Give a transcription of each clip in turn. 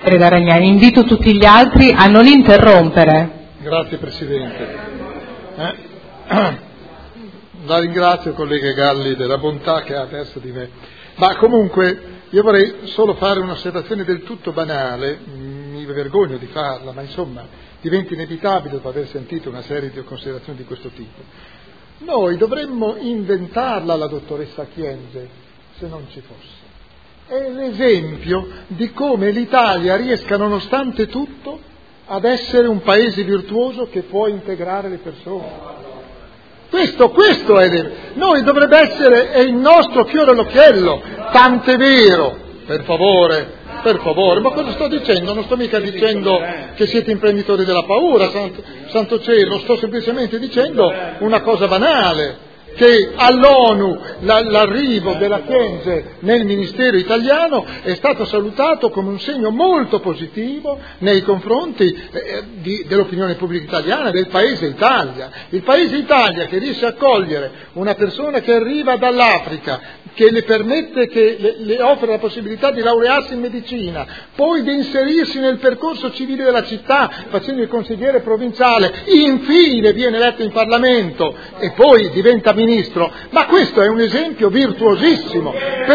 Garagnani. Invito tutti gli altri a non interrompere. Grazie Presidente. La ringrazio, collega Galli, della bontà che ha verso di me. Ma comunque io vorrei solo fare un'osservazione del tutto banale, mi vergogno di farla, ma insomma diventa inevitabile dopo aver sentito una serie di considerazioni di questo tipo. Noi dovremmo inventarla la dottoressa Kyenge, se non ci fosse. È l'esempio di come l'Italia riesca, nonostante tutto, ad essere un paese virtuoso che può integrare le persone. Questo è noi dovrebbe essere è il nostro fiore all'occhiello, tant'è vero, per favore, ma cosa sto dicendo? Non sto mica dicendo che siete imprenditori della paura, santo cielo, sto semplicemente dicendo una cosa banale, che all'ONU l'arrivo della Kyenge nel Ministero italiano è stato salutato come un segno molto positivo nei confronti dell'opinione pubblica italiana, del Paese Italia. Il Paese Italia che riesce a accogliere una persona che arriva dall'Africa, che le permette, che le offre la possibilità di laurearsi in medicina, poi di inserirsi nel percorso civile della città facendo il consigliere provinciale, infine viene eletto in Parlamento e poi diventa ministro, ma questo è un esempio virtuosissimo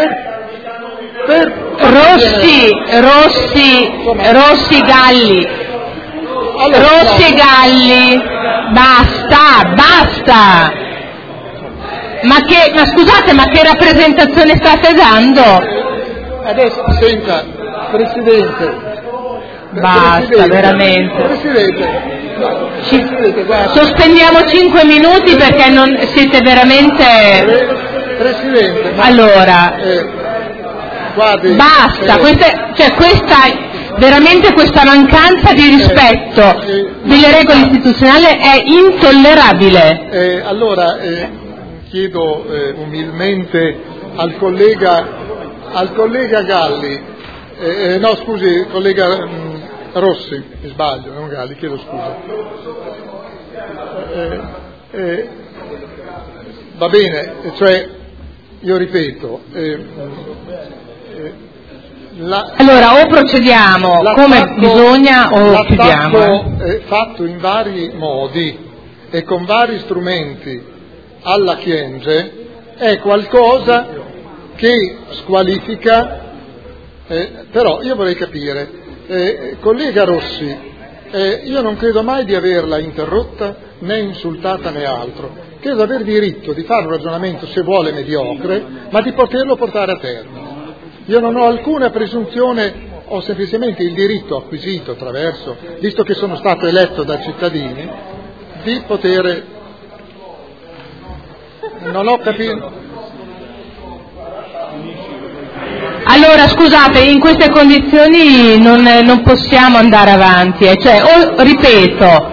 Rossi Galli, allora, Rossi e Galli, basta. Ma scusate, ma che rappresentazione state dando? Adesso senta, Presidente. Basta, veramente. Presidente, guarda. Sospendiamo 5 minuti perché non siete veramente. Presidente. Allora. Guardi. Basta, questa mancanza di rispetto delle regole istituzionali è intollerabile. Allora. Chiedo umilmente al collega Galli, no scusi, collega Rossi, mi sbaglio, non Galli, chiedo scusa. Va bene, cioè io ripeto, allora o procediamo come bisogna o chiudiamo. L'attacco fatto in vari modi e con vari strumenti alla Kyenge è qualcosa che squalifica, però io vorrei capire, collega Rossi, io non credo mai di averla interrotta né insultata né altro, credo di aver diritto di fare un ragionamento, se vuole mediocre, ma di poterlo portare a termine. Io non ho alcuna presunzione, ho semplicemente il diritto acquisito attraverso, visto che sono stato eletto dai cittadini, di poter. Non ho capito. Allora scusate, in queste condizioni non possiamo andare avanti, ripeto,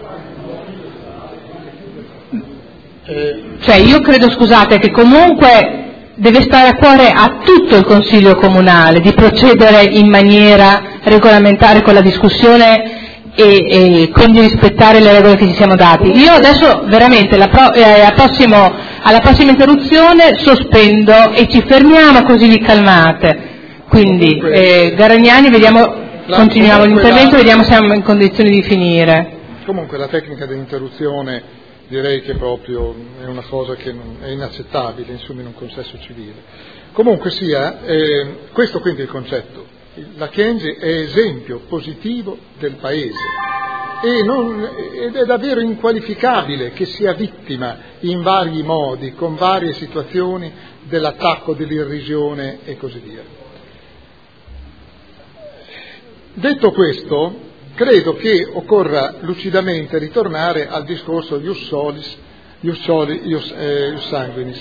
io credo, scusate, che comunque deve stare a cuore a tutto il Consiglio Comunale di procedere in maniera regolamentare con la discussione e quindi rispettare le regole che ci siamo dati. Io adesso veramente alla prossima interruzione sospendo e ci fermiamo così vi calmate. Quindi Garagnani, continuiamo l'intervento, vediamo se siamo in condizioni di finire. Comunque la tecnica dell'interruzione direi che proprio è una cosa che è inaccettabile, insomma, in un consesso civile. Comunque sia, questo quindi è il concetto. La Kyenge è esempio positivo del Paese ed è davvero inqualificabile che sia vittima in vari modi, con varie situazioni, dell'attacco, dell'irrisione e così via. Detto questo, credo che occorra lucidamente ritornare al discorso ius solis, ius sanguinis.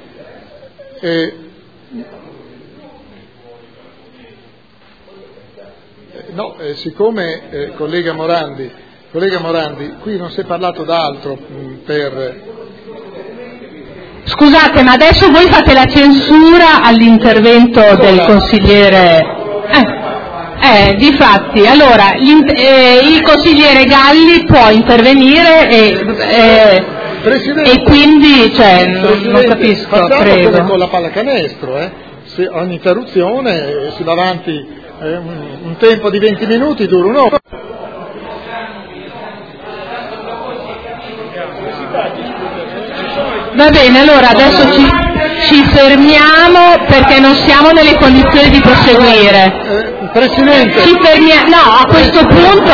Siccome collega Morandi, qui non si è parlato d'altro Scusate, ma adesso voi fate la censura all'intervento del consigliere. Difatti, allora il consigliere Galli può intervenire e quindi, non capisco, facciamo prego. come con la pallacanestro, se ogni interruzione si va avanti un tempo di 20 minuti dura un'ora. Va bene, allora adesso ci fermiamo perché non siamo nelle condizioni di proseguire. Presidente. Ci fermiamo, no, a questo punto,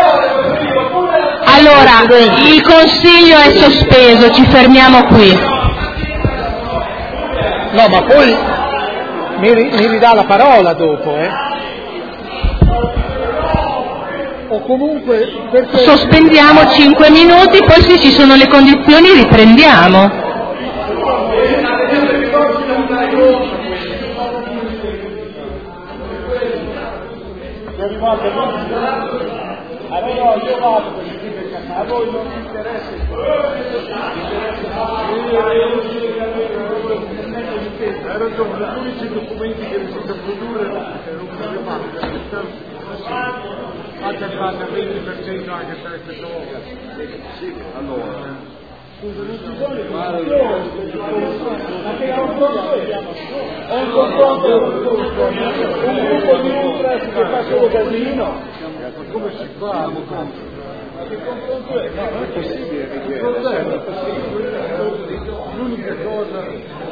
allora, il Consiglio è sospeso, ci fermiamo qui. No, ma poi mi ridà la parola dopo, O comunque perché... Sospendiamo 5 minuti, poi se ci sono le condizioni riprendiamo. Allora io vado perché a voi non interessa hai ragione, gli unici documenti che riesco a produrre non bisogna fate il 20% anche per questo sì, allora scusa, non ci sono ma che è un confronto un gruppo di ultras che fa solo casino. Come si fa? Ma che confronto è? No, non è possibile, l'unica cosa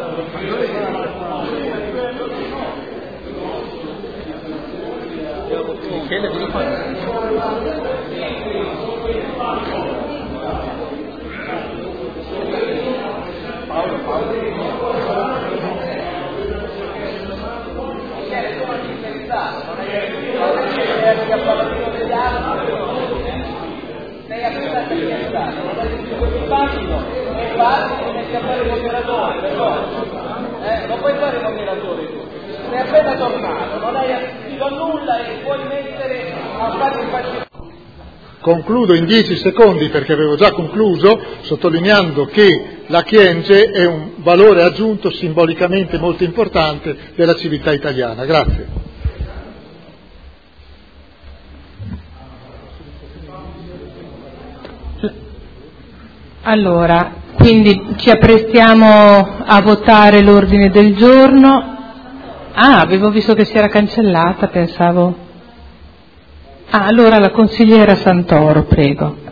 Michele, devi fare. Sei affidata in realtà, non è facile, è facile di chiamare il moderatore, però non puoi fare il moderatore tu, sei appena tornato, non hai assistito a nulla e puoi mettere a fare il facile. Concludo in 10 secondi perché avevo già concluso, sottolineando che la Kyenge è un valore aggiunto simbolicamente molto importante della civiltà italiana. Grazie. Allora, quindi ci apprestiamo a votare l'ordine del giorno. Ah, avevo visto che si era cancellata, pensavo. Ah, allora la consigliera Santoro, prego.